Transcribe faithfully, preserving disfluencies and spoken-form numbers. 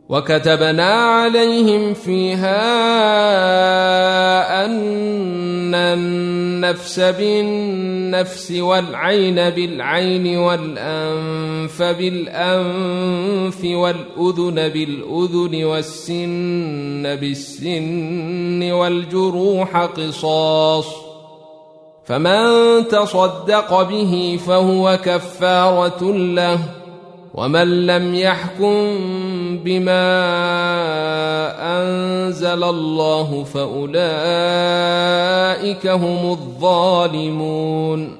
وكتبنا عليهم فيها أن النفس بالنفس والعين بالعين والأنف بالأنف والأذن بالأذن والسن بالسن والجروح قصاص، فمن تصدق به فهو كفارة له، ومن لم يحكم بما أنزل الله فأولئك هم الظالمون.